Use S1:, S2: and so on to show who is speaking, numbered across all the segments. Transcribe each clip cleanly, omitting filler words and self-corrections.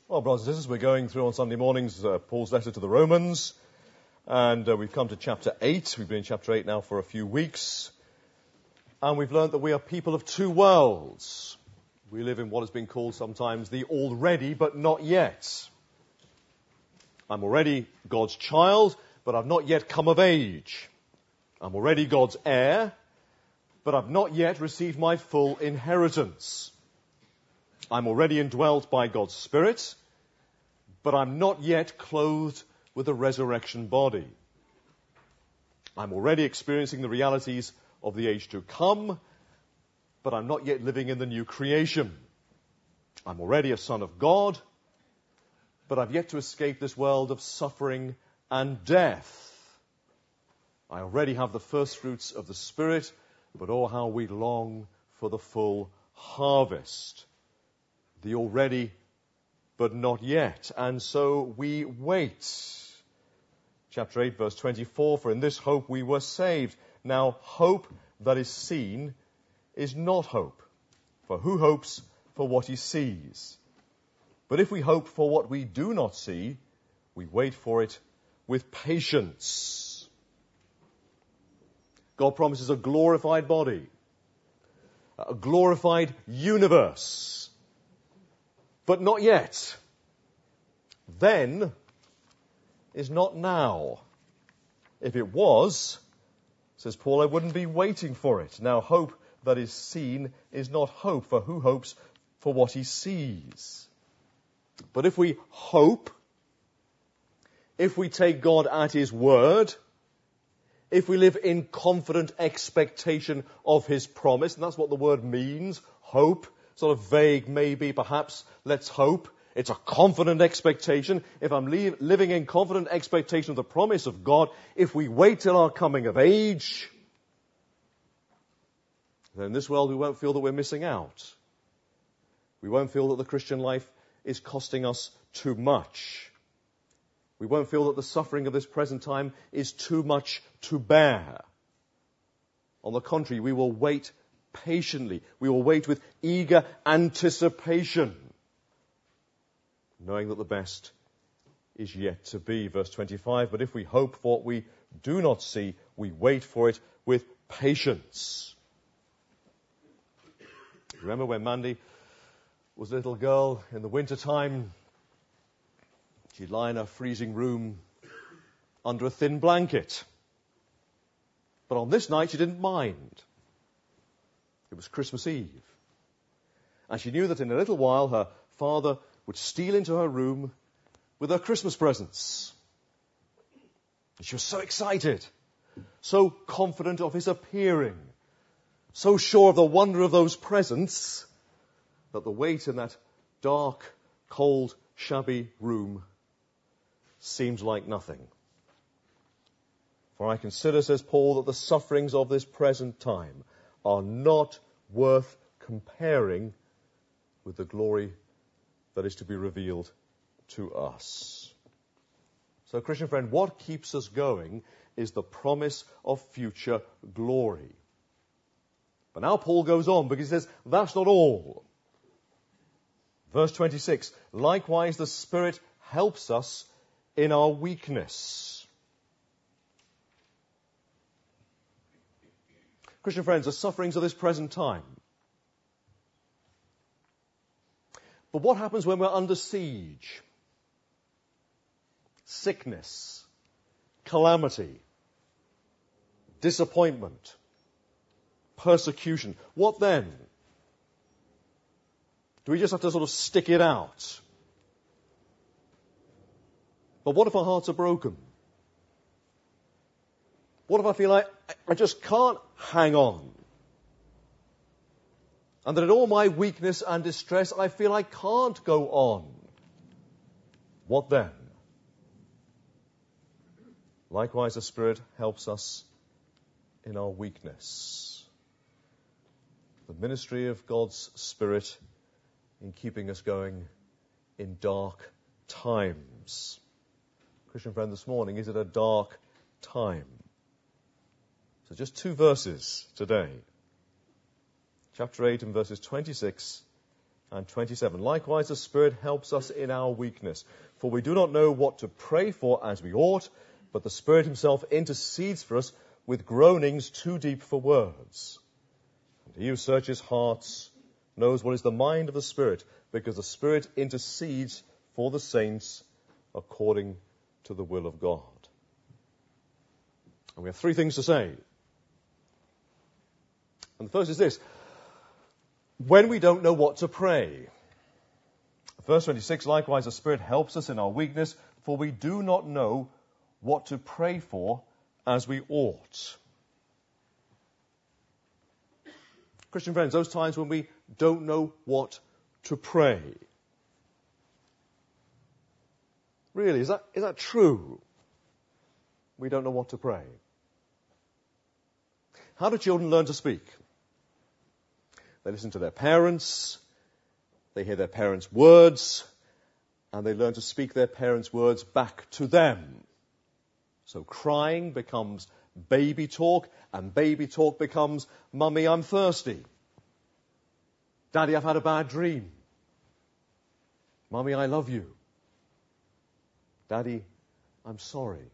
S1: Well, brothers and sisters, we're going through on Sunday mornings Paul's letter to the Romans, and we've come to chapter 8. We've been in chapter 8 now for a few weeks, and we've learned that we are people of two worlds. We live in what has been called sometimes the already but not yet. I'm already God's child, but I've not yet come of age. I'm already God's heir, but I've not yet received my full inheritance. I'm already indwelt by God's Spirit, but I'm not yet clothed with a resurrection body. I'm already experiencing the realities of the age to come, but I'm not yet living in the new creation. I'm already a son of God, but I've yet to escape this world of suffering and death. I already have the first fruits of the Spirit, but oh, how we long for the full harvest. The already, but not yet. And so we wait. Chapter 8, verse 24, for in this hope we were saved. Now, hope that is seen is not hope. For who hopes for what he sees? But if we hope for what we do not see, we wait for it with patience. God promises a glorified body, a glorified universe, but not yet. Then is not now. If it was, says Paul, I wouldn't be waiting for it. Now, hope that is seen is not hope, for who hopes for what he sees? But if we hope, if we take God at his word, if we live in confident expectation of his promise, and that's what the word means, hope, sort of vague, maybe, perhaps, let's hope. It's a confident expectation. If I'm living in confident expectation of the promise of God, if we wait till our coming of age, then in this world we won't feel that we're missing out. We won't feel that the Christian life is costing us too much. We won't feel that the suffering of this present time is too much to bear. On the contrary, we will wait patiently. We will wait with eager anticipation, knowing that the best is yet to be. Verse 25, but if we hope for what we do not see, we wait for it with patience. Remember when Mandy was a little girl in the winter time? She'd lie in her freezing room under a thin blanket. But on this night she didn't mind. It was Christmas Eve. And she knew that in a little while her father would steal into her room with her Christmas presents. And she was so excited, so confident of his appearing, so sure of the wonder of those presents, that the wait in that dark, cold, shabby room seemed like nothing. For I consider, says Paul, that the sufferings of this present time are not worth comparing with the glory that is to be revealed to us. So, Christian friend, what keeps us going is the promise of future glory. But now Paul goes on, because he says, that's not all. Verse 26, likewise the Spirit helps us in our weakness. Christian friends, the sufferings of this present time. But what happens when we're under siege? Sickness, calamity, disappointment, persecution. What then? Do we just have to sort of stick it out? But what if our hearts are broken? What if I feel like I just can't hang on? And that in all my weakness and distress, I feel I can't go on. What then? Likewise, the Spirit helps us in our weakness. The ministry of God's Spirit in keeping us going in dark times. Christian friend, this morning, is it a dark time? So just 2 verses today. Chapter 8 and verses 26 and 27. Likewise, the Spirit helps us in our weakness. For we do not know what to pray for as we ought, but the Spirit himself intercedes for us with groanings too deep for words. And he who searches hearts knows what is the mind of the Spirit, because the Spirit intercedes for the saints according to the will of God. And we have three things to say. And the first is this: when we don't know what to pray. Verse 26, likewise the Spirit helps us in our weakness, for we do not know what to pray for as we ought. Christian friends, those times when we don't know what to pray. Really, is that true? We don't know what to pray. How do children learn to speak? They listen to their parents, they hear their parents' words, and they learn to speak their parents' words back to them. So crying becomes baby talk, and baby talk becomes, Mummy, I'm thirsty. Daddy, I've had a bad dream. Mummy, I love you. Daddy, I'm sorry.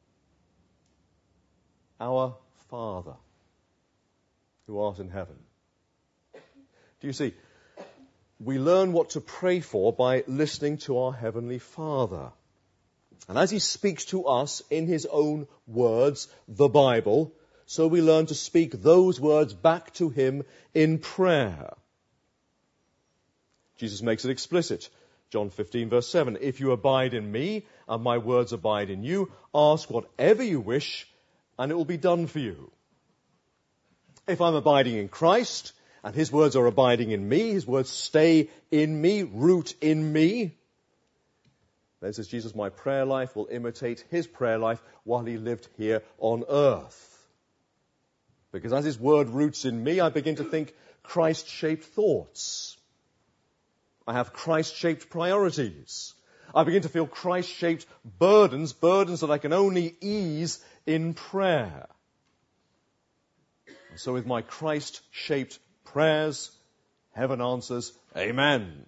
S1: Our Father, who art in heaven. Do you see? We learn what to pray for by listening to our Heavenly Father. And as he speaks to us in his own words, the Bible, so we learn to speak those words back to him in prayer. Jesus makes it explicit. John 15 verse 7, if you abide in me and my words abide in you, ask whatever you wish and it will be done for you. If I'm abiding in Christ and his words are abiding in me, his words stay in me, root in me, then says Jesus, my prayer life will imitate his prayer life while he lived here on earth. Because as his word roots in me, I begin to think Christ-shaped thoughts. I have Christ-shaped priorities. I begin to feel Christ-shaped burdens that I can only ease in prayer. And so with my Christ-shaped prayers, heaven answers, Amen.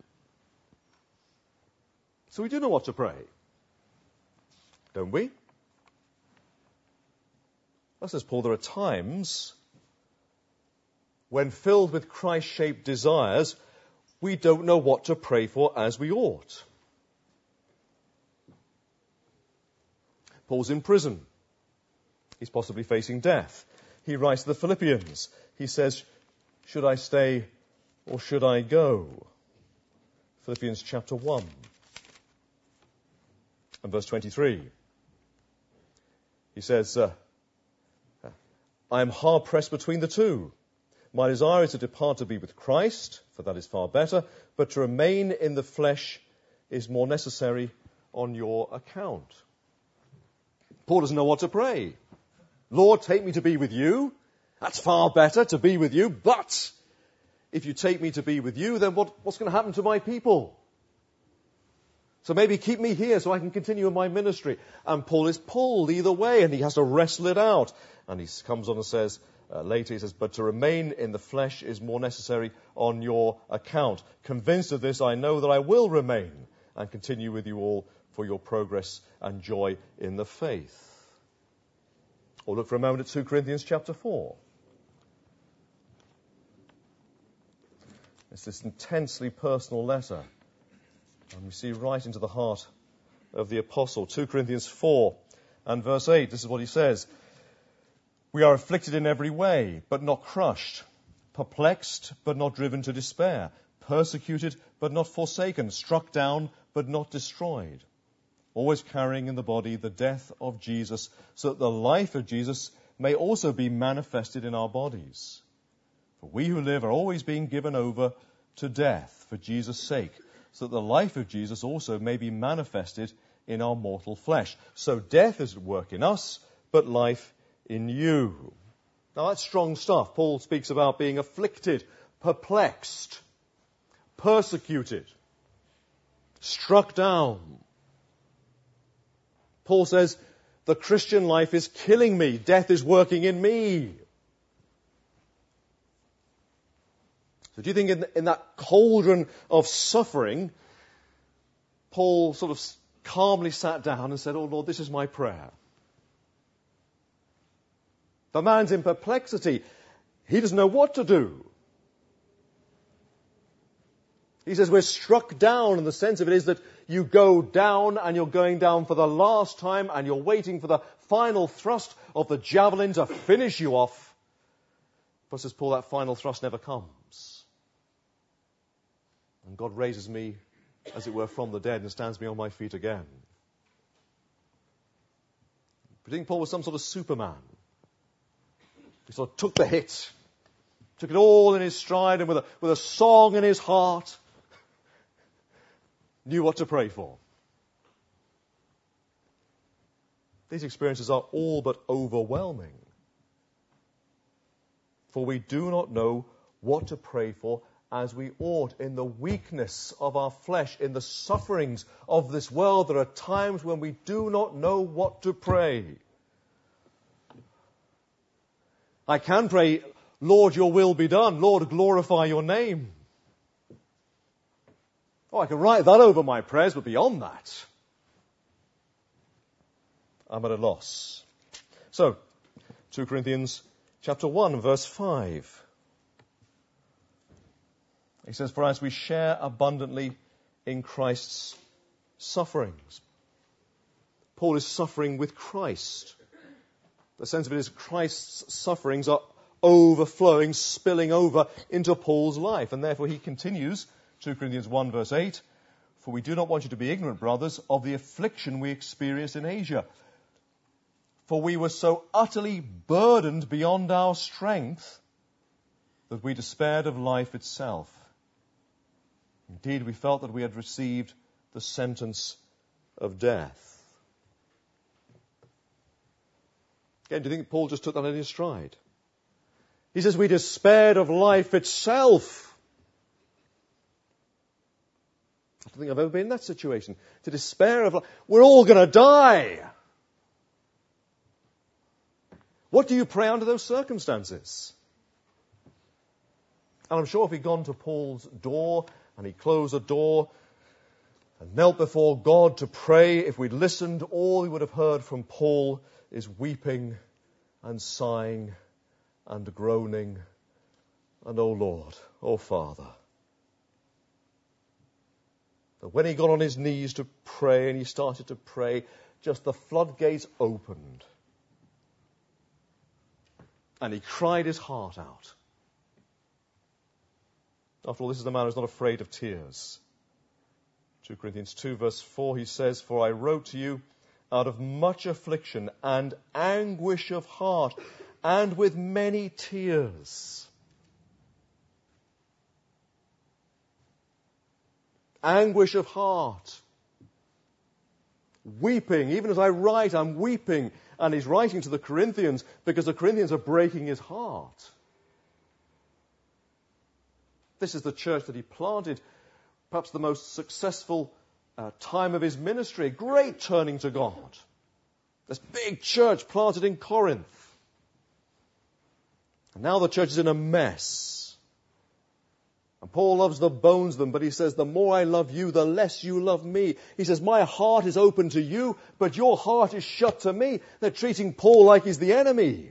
S1: So we do know what to pray, don't we? Well, says Paul, there are times when filled with Christ-shaped desires, we don't know what to pray for as we ought. Paul's in prison. He's possibly facing death. He writes to the Philippians. He says, should I stay or should I go? Philippians chapter 1 and verse 23. He says, I am hard pressed between the two. My desire is to depart to be with Christ, for that is far better, but to remain in the flesh is more necessary on your account. Paul doesn't know what to pray. Lord, take me to be with you. That's far better to be with you, but if you take me to be with you, then what's going to happen to my people? So maybe keep me here so I can continue in my ministry. And Paul is pulled either way, and he has to wrestle it out. And he comes on and says, later he says, but to remain in the flesh is more necessary on your account. Convinced of this, I know that I will remain and continue with you all for your progress and joy in the faith. Or look for a moment at 2 Corinthians chapter 4. It's this intensely personal letter. And we see right into the heart of the apostle. 2 Corinthians 4 and verse 8, this is what he says. We are afflicted in every way, but not crushed. Perplexed, but not driven to despair. Persecuted, but not forsaken. Struck down, but not destroyed. Always carrying in the body the death of Jesus, so that the life of Jesus may also be manifested in our bodies. For we who live are always being given over to death for Jesus' sake, so that the life of Jesus also may be manifested in our mortal flesh. So death is at work in us, but life in you. Now that's strong stuff. Paul speaks about being afflicted, perplexed, persecuted, struck down. Paul says, the Christian life is killing me. Death is working in me. So do you think in that cauldron of suffering, Paul sort of calmly sat down and said, "Oh Lord, this is my prayer"? The man's in perplexity. He doesn't know what to do. He says we're struck down, and the sense of it is that you go down and you're going down for the last time and you're waiting for the final thrust of the javelin to finish you off. But says Paul, that final thrust never comes. And God raises me, as it were, from the dead and stands me on my feet again. But you think Paul was some sort of Superman? He sort of took the hit, took it all in his stride, and with a song in his heart, knew what to pray for. These experiences are all but overwhelming. For we do not know what to pray for as we ought. In the weakness of our flesh, in the sufferings of this world, there are times when we do not know what to pray. I can pray, "Lord, your will be done. Lord, glorify your name." Oh, I can write that over my prayers, but beyond that, I'm at a loss. So, 2 Corinthians chapter 1, verse 5. He says, "For as we share abundantly in Christ's sufferings." Paul is suffering with Christ. The sense of it is Christ's sufferings are overflowing, spilling over into Paul's life. And therefore he continues, 2 Corinthians 1 verse 8, "For we do not want you to be ignorant, brothers, of the affliction we experienced in Asia. For we were so utterly burdened beyond our strength that we despaired of life itself. Indeed, we felt that we had received the sentence of death." Again, do you think Paul just took that in his stride? He says, we despaired of life itself. I don't think I've ever been in that situation. To despair of life. We're all going to die. What do you pray under those circumstances? And I'm sure if he'd gone to Paul's door and he closed the door and knelt before God to pray, if we'd listened, all we would have heard from Paul is weeping and sighing and groaning and, "Oh Lord, oh Father." But when he got on his knees to pray and he started to pray, just the floodgates opened. And he cried his heart out. After all, this is the man who's not afraid of tears. 2 Corinthians 2 verse 4, he says, "For I wrote to you out of much affliction and anguish of heart, and with many tears." Anguish of heart. Weeping. Even as I write, I'm weeping. And he's writing to the Corinthians because the Corinthians are breaking his heart. This is the church that he planted, perhaps the most successful time of his ministry. Great turning to God. This big church planted in Corinth. And now the church is in a mess. And Paul loves the bones of them, but he says, the more I love you, the less you love me. He says, my heart is open to you, but your heart is shut to me. They're treating Paul like he's the enemy.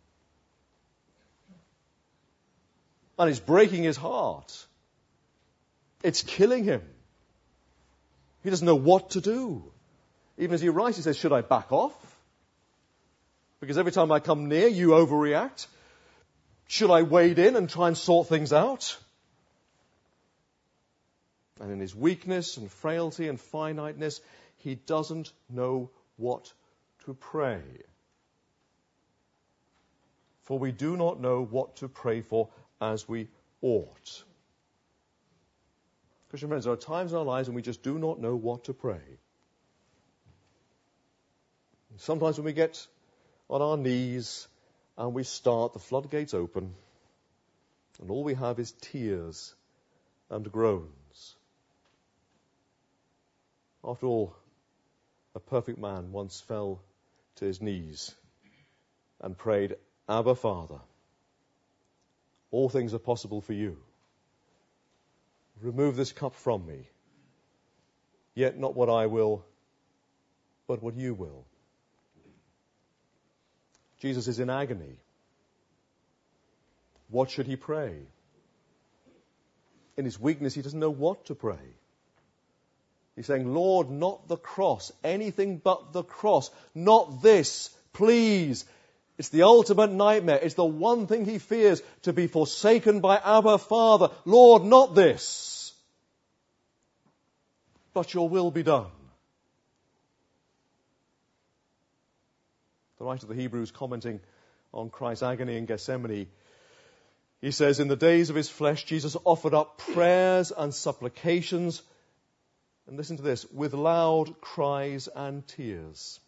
S1: And it's breaking his heart. It's killing him. He doesn't know what to do. Even as he writes, he says, should I back off? Because every time I come near, you overreact. Should I wade in and try and sort things out? And in his weakness and frailty and finiteness, he doesn't know what to pray. For we do not know what to pray for as we ought. Christian friends, there are times in our lives when we just do not know what to pray. Sometimes when we get on our knees and we start, the floodgates open, and all we have is tears and groans. After all, a perfect man once fell to his knees and prayed, Abba, Father, all things are possible for you. remove this cup from me. Yet not what I will, but what you will. Jesus is in agony. What should he pray? In his weakness, he doesn't know what to pray. He's saying, Lord, not the cross, anything but the cross, not this, please. It's the ultimate nightmare. It's the one thing he fears, to be forsaken by Abba Father. Lord, not this, but your will be done. The writer of the Hebrews, commenting on Christ's agony in Gethsemane, he says, in the days of his flesh, Jesus offered up prayers and supplications, and listen to this, with loud cries and tears.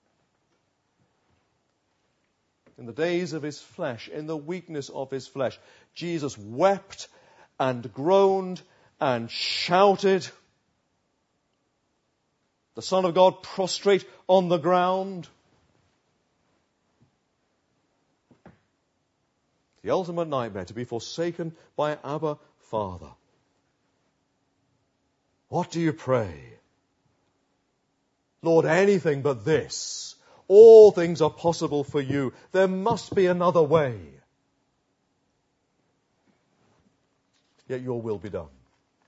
S1: In the days of his flesh, in the weakness of his flesh, Jesus wept and groaned and shouted. The Son of God prostrate on the ground. The ultimate nightmare, to be forsaken by Abba Father. What do you pray? Lord, anything but this. All things are possible for you. There must be another way. Yet your will be done.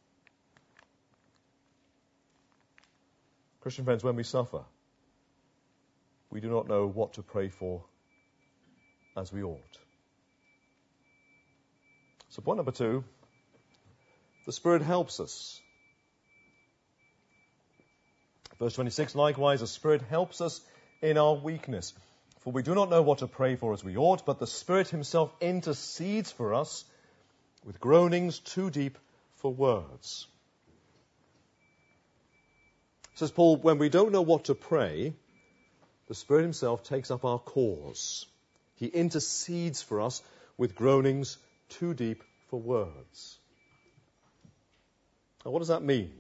S1: Christian friends, when we suffer, we do not know what to pray for as we ought. So point number 2, the Spirit helps us. Verse 26, likewise, the Spirit helps us in our weakness. For we do not know what to pray for as we ought, but the Spirit himself intercedes for us with groanings too deep for words. Says Paul, when we don't know what to pray, the Spirit himself takes up our cause. He intercedes for us with groanings too deep for words. Now, what does that mean?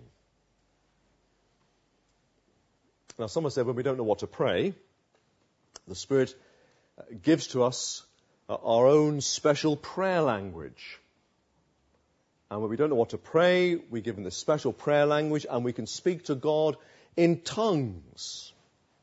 S1: Now, someone said when we don't know what to pray, the Spirit gives to us our own special prayer language. And when we don't know what to pray, we give him this special prayer language and we can speak to God in tongues.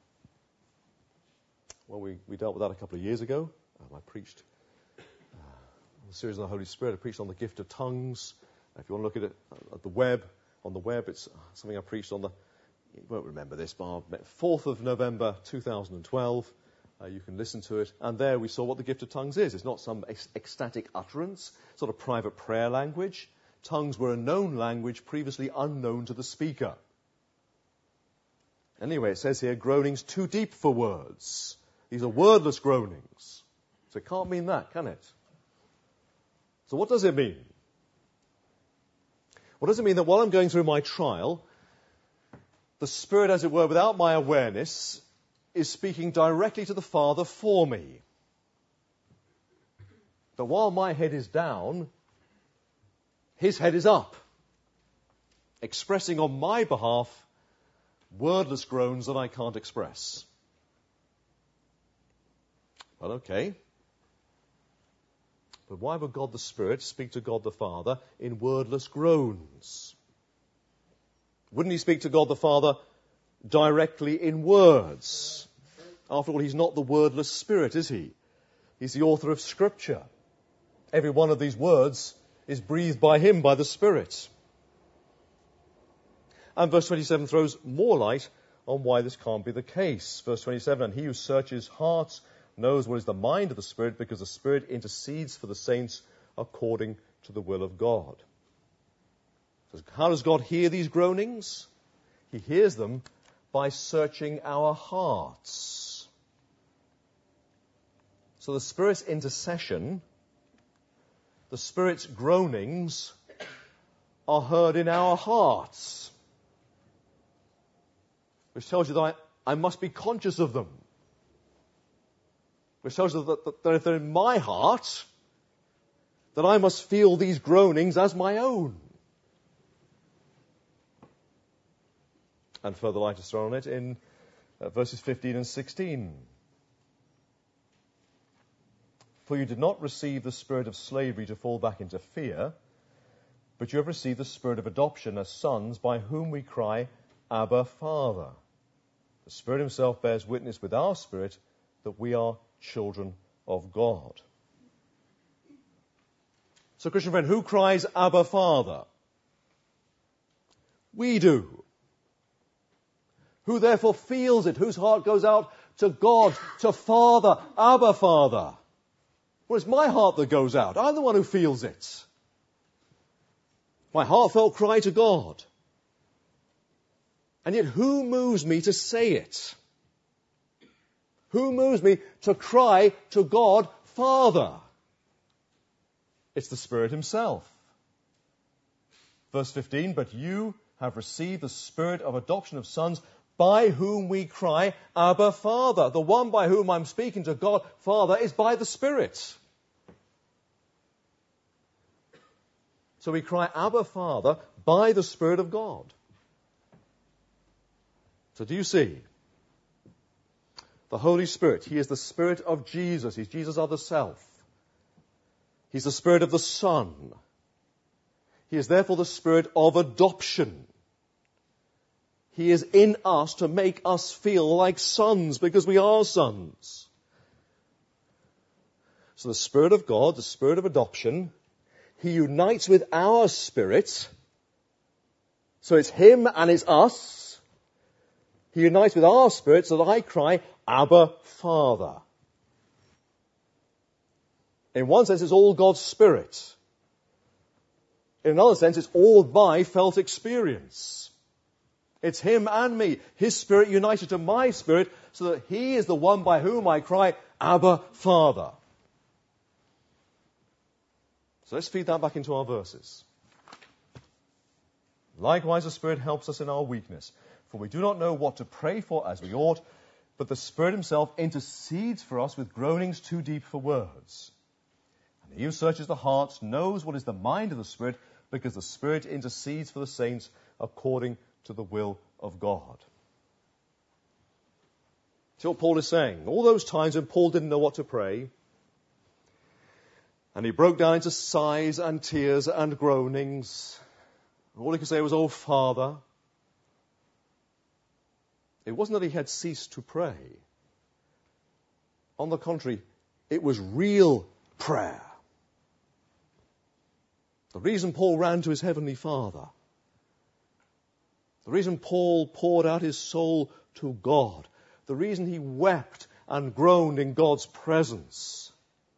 S1: Well, we dealt with that a couple of years ago. I preached the series on the Holy Spirit. I preached on the gift of tongues. If you want to look at it at the web, on the web, it's something I preached on you won't remember this, Barb, 4th of November 2012. You can listen to it. And there we saw what the gift of tongues is. It's not some ecstatic utterance, sort of private prayer language. Tongues were a known language previously unknown to the speaker. Anyway, it says here, groanings too deep for words. These are wordless groanings. So it can't mean that, can it? So what does it mean? Well, does it mean that while I'm going through my trial, the Spirit, as it were, without my awareness, is speaking directly to the Father for me? That while my head is down, his head is up, expressing on my behalf wordless groans that I can't express. Well, okay. But why would God the Spirit speak to God the Father in wordless groans? Wouldn't he speak to God the Father directly in words? After all, he's not the wordless Spirit, is he? He's the author of Scripture. Every one of these words is breathed by him, by the Spirit. And verse 27 throws more light on why this can't be the case. Verse 27, and he who searches hearts knows what is the mind of the Spirit, because the Spirit intercedes for the saints according to the will of God. So how does God hear these groanings? He hears them by searching our hearts. So the Spirit's intercession, the Spirit's groanings, are heard in our hearts, which tells you that I must be conscious of them. Which tells you that if they're in my heart, that I must feel these groanings as my own. And further light is thrown on it in verses 15 and 16. For you did not receive the spirit of slavery to fall back into fear, but you have received the Spirit of adoption as sons, by whom we cry, Abba, Father. The Spirit himself bears witness with our spirit that we are children of God. So, Christian friend, who cries, Abba, Father? We do. Who therefore feels it? Whose heart goes out to God, to Father, Abba, Father? Well, it's my heart that goes out. I'm the one who feels it. My heartfelt cry to God. And yet, who moves me to say it? Who moves me to cry to God, Father? It's the Spirit himself. Verse 15, but you have received the Spirit of adoption of sons, by whom we cry, Abba, Father. The one by whom I'm speaking to God, Father, is by the Spirit. So we cry, Abba, Father, by the Spirit of God. So do you see? The Holy Spirit, he is the Spirit of Jesus. He's Jesus other self. He's the Spirit of the Son. He is therefore the Spirit of adoption. He is in us to make us feel like sons, because we are sons. So the Spirit of God, the Spirit of adoption, he unites with our spirit. So it's him and it's us. He unites with our spirit so that I cry, Abba, Father. In one sense, it's all God's Spirit. In another sense, it's all my felt experience. It's him and me, his spirit united to my spirit, so that he is the one by whom I cry, Abba, Father. So let's feed that back into our verses. Likewise, the Spirit helps us in our weakness, for we do not know what to pray for as we ought, but the Spirit himself intercedes for us with groanings too deep for words. And he who searches the hearts knows what is the mind of the Spirit, because the Spirit intercedes for the saints according to the will of God. See what Paul is saying? All those times when Paul didn't know what to pray, and he broke down into sighs and tears and groanings, all he could say was, Oh, Father. It wasn't that he had ceased to pray. On the contrary, it was real prayer. The reason Paul ran to his heavenly Father, the reason Paul poured out his soul to God, the reason he wept and groaned in God's presence,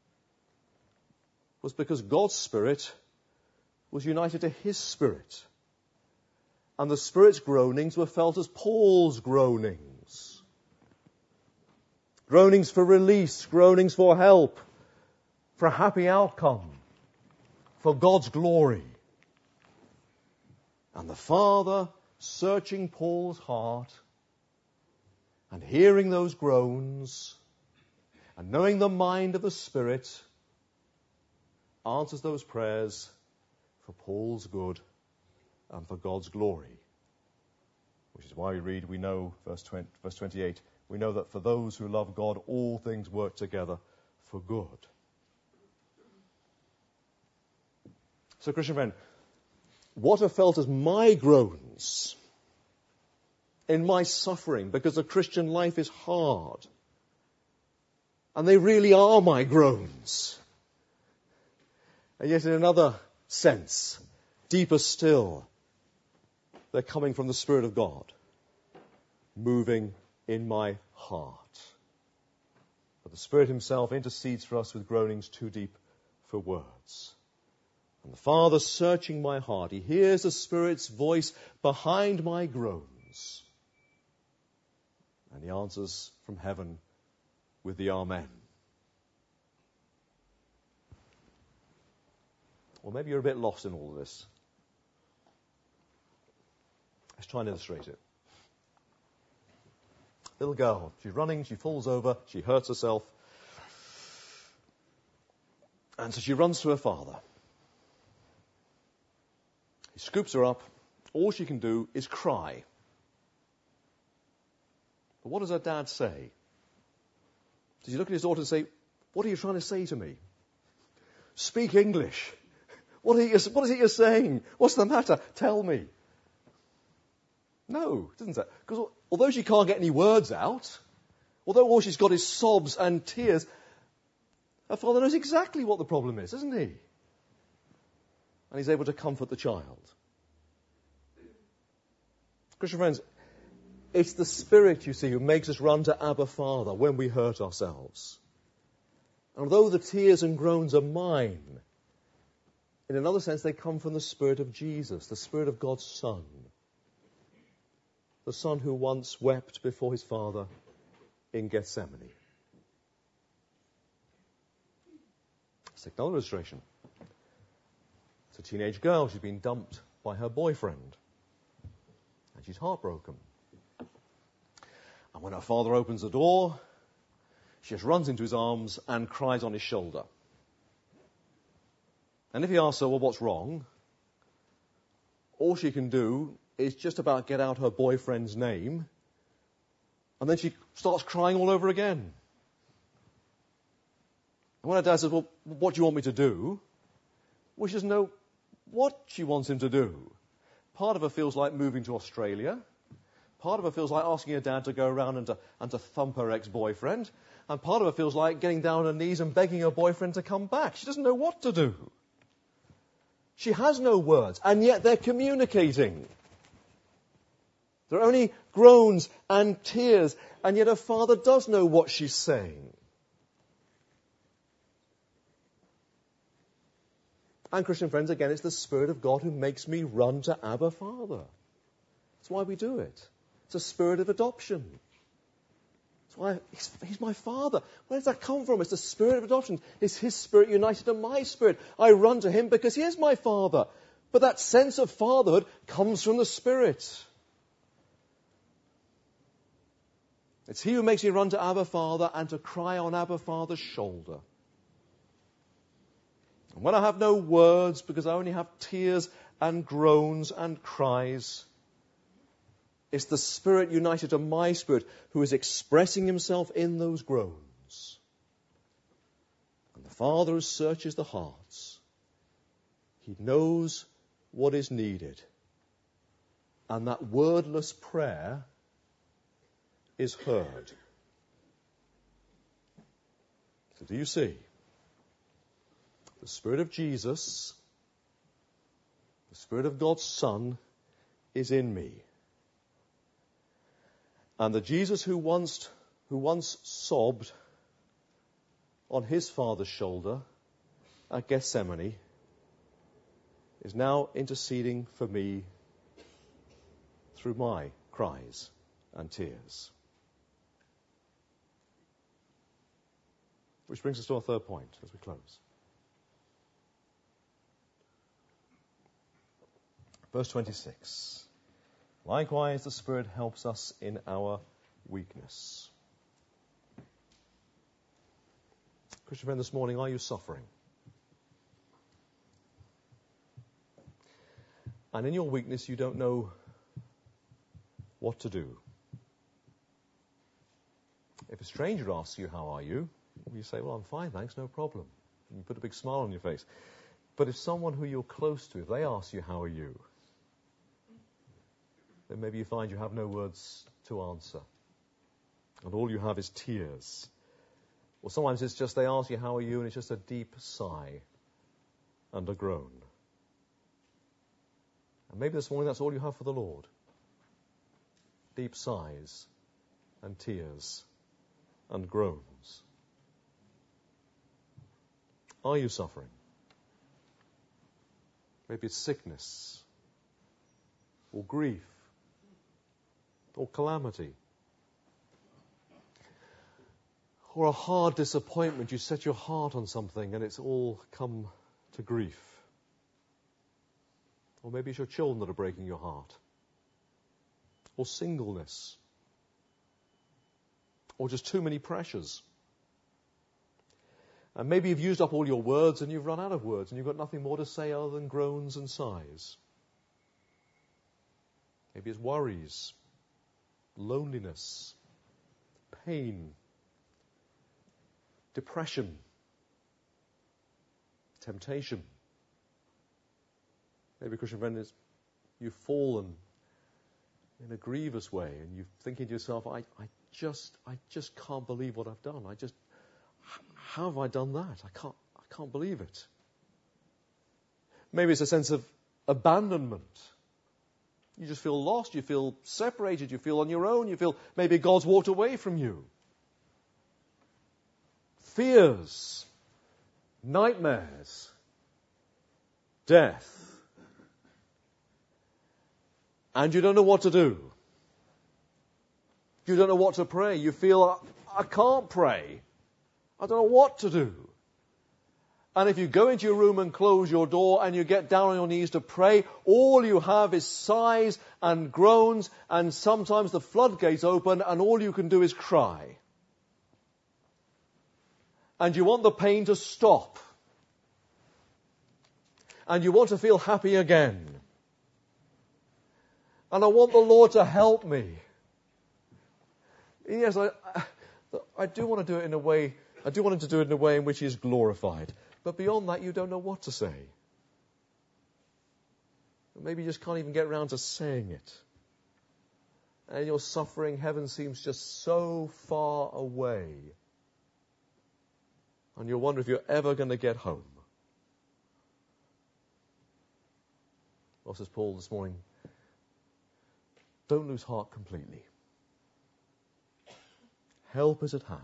S1: was because God's Spirit was united to his Spirit. And the Spirit's groanings were felt as Paul's groanings. Groanings for release, groanings for help, for a happy outcome, for God's glory. And the Father, searching Paul's heart and hearing those groans and knowing the mind of the Spirit, answers those prayers for Paul's good and for God's glory. Which is why we know, verse 28, we know that for those who love God, all things work together for good. So, Christian friend, what are felt as my groans in my suffering, because the Christian life is hard, and they really are my groans. And yet in another sense, deeper still, they're coming from the Spirit of God, moving in my heart. But the Spirit himself intercedes for us with groanings too deep for words. And the Father searching my heart, he hears the Spirit's voice behind my groans. And he answers from heaven with the Amen. Or maybe you're a bit lost in all of this. Let's try and illustrate it. Little girl, she's running, she falls over, she hurts herself. And so she runs to her father. He scoops her up. All she can do is cry. But what does her dad say? Does he look at his daughter and say, what are you trying to say to me? Speak English. What is it you're saying? What's the matter? Tell me. No, it isn't that. Because although she can't get any words out, although all she's got is sobs and tears, her father knows exactly what the problem is, doesn't he? And he's able to comfort the child. Christian friends, it's the Spirit, you see, who makes us run to Abba Father when we hurt ourselves. And although the tears and groans are mine, in another sense they come from the Spirit of Jesus, the Spirit of God's Son. The Son who once wept before his Father in Gethsemane. Let's take another illustration. It's a teenage girl. She's been dumped by her boyfriend. And she's heartbroken. And when her father opens the door, she just runs into his arms and cries on his shoulder. And if he asks her, well, what's wrong? All she can do is just about get out her boyfriend's name, and then she starts crying all over again. And when her dad says, well, what do you want me to do? Well, she doesn't know what she wants him to do. Part of her feels like moving to Australia. Part of her feels like asking her dad to go around and to thump her ex-boyfriend. And part of her feels like getting down on her knees and begging her boyfriend to come back. She doesn't know what to do. She has no words, and yet they're communicating. There are only groans and tears, and yet her father does know what she's saying. And Christian friends, again, it's the Spirit of God who makes me run to Abba Father. That's why we do it. It's a spirit of adoption. That's why he's my Father. Where does that come from? It's the spirit of adoption. It's his Spirit united to my spirit. I run to him because he is my Father. But that sense of fatherhood comes from the Spirit. It's he who makes me run to Abba Father and to cry on Abba Father's shoulder. And when I have no words, because I only have tears and groans and cries, it's the Spirit united to my spirit who is expressing himself in those groans. And the Father who searches the hearts, he knows what is needed. And that wordless prayer is heard. So do you see? The Spirit of Jesus, the Spirit of God's Son, is in me. And the Jesus who once sobbed on his Father's shoulder at Gethsemane is now interceding for me through my cries and tears. Which brings us to our third point as we close. Verse 26. Likewise, the Spirit helps us in our weakness. Christian friend, this morning, are you suffering? And in your weakness, you don't know what to do. If a stranger asks you, how are you? You say, well, I'm fine, thanks, no problem. And you put a big smile on your face. But if someone who you're close to, if they ask you, how are you? Then maybe you find you have no words to answer. And all you have is tears. Or sometimes it's just they ask you, how are you? And it's just a deep sigh and a groan. And maybe this morning that's all you have for the Lord. Deep sighs and tears and groans. Are you suffering? Maybe it's sickness or grief or calamity or a hard disappointment. You set your heart on something and it's all come to grief. Or maybe it's your children that are breaking your heart. Or singleness. Or just too many pressures. And maybe you've used up all your words and you've run out of words and you've got nothing more to say other than groans and sighs. Maybe it's worries, loneliness, pain, depression, temptation, Maybe, Christian friend, you've fallen in a grievous way, and you're thinking to yourself, I just can't believe what I've done. How have I done that? I can't believe it. Maybe it's a sense of abandonment. You just feel lost, you feel separated, you feel on your own, you feel maybe God's walked away from you. Fears, nightmares, death. And you don't know what to do. You don't know what to pray. You feel, I can't pray. I don't know what to do. And if you go into your room and close your door and you get down on your knees to pray, all you have is sighs and groans, and sometimes the floodgates open and all you can do is cry. And you want the pain to stop. And you want to feel happy again. And I want the Lord to help me. Yes, I do want to do it in a way, I do want Him to do it in a way in which He is glorified. But beyond that, you don't know what to say. Maybe you just can't even get around to saying it. And you're suffering, heaven seems just so far away. And you wonder if you're ever going to get home. Well, says Paul this morning, don't lose heart completely. Help is at hand.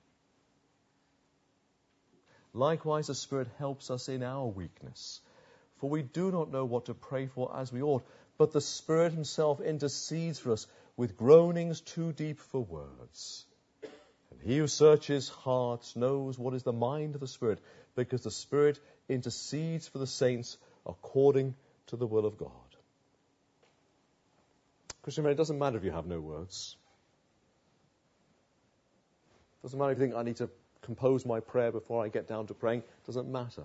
S1: Likewise, the Spirit helps us in our weakness. For we do not know what to pray for as we ought, but the Spirit Himself intercedes for us with groanings too deep for words. And He who searches hearts knows what is the mind of the Spirit, because the Spirit intercedes for the saints according to the will of God. Christian, it doesn't matter if you have no words. It doesn't matter if you think I need to compose my prayer before I get down to praying. It doesn't matter.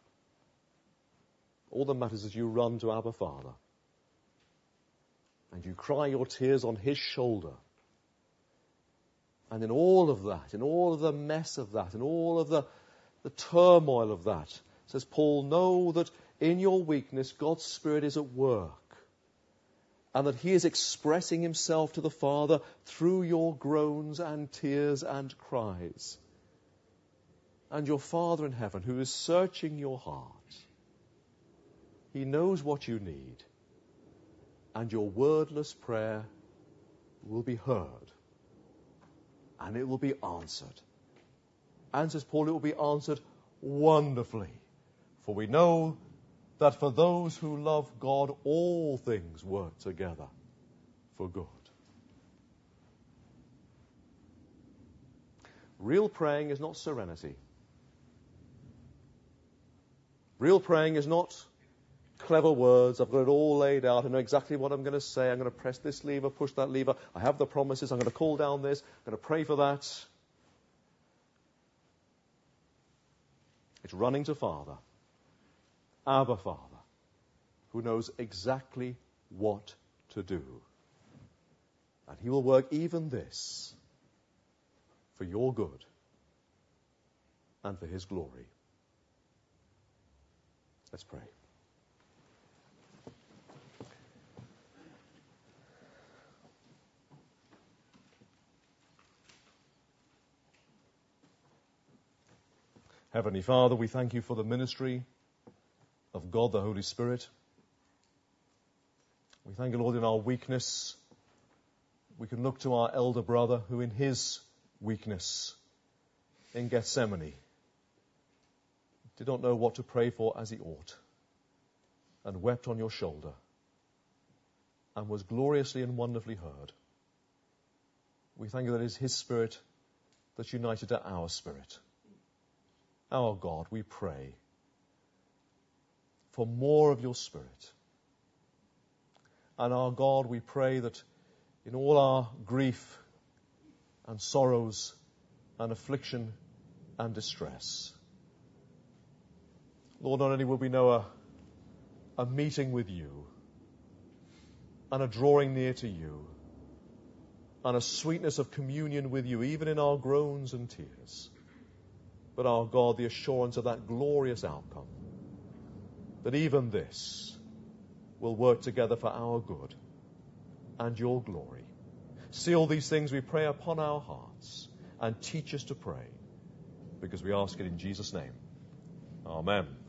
S1: All that matters is you run to Abba Father and you cry your tears on His shoulder. And in all of that, in all of the mess of that, in all of the turmoil of that, says Paul, know that in your weakness God's Spirit is at work, and that He is expressing Himself to the Father through your groans and tears and cries. And your Father in heaven, who is searching your heart, He knows what you need, and your wordless prayer will be heard, and it will be answered. And, says Paul, it will be answered wonderfully, for we know that for those who love God, all things work together for good. Real praying is not serenity. Real praying is not clever words. I've got it all laid out. I know exactly what I'm going to say. I'm going to press this lever, push that lever. I have the promises. I'm going to call down this. I'm going to pray for that. It's running to Father, Abba Father, who knows exactly what to do. And He will work even this for your good and for His glory. Let's pray. Heavenly Father, we thank You for the ministry of God the Holy Spirit. We thank You, Lord, in our weakness we can look to our elder brother who in his weakness in Gethsemane did not know what to pray for as he ought, and wept on Your shoulder, and was gloriously and wonderfully heard. We thank You that it is His Spirit that's united to our spirit. Our God, we pray for more of Your Spirit. And our God, we pray that in all our grief and sorrows and affliction and distress, Lord, not only will we know a meeting with You and a drawing near to You and a sweetness of communion with You, even in our groans and tears, but our God, the assurance of that glorious outcome, that even this will work together for our good and your glory. Seal these things, we pray, upon our hearts, and teach us to pray, because we ask it in Jesus' name. Amen.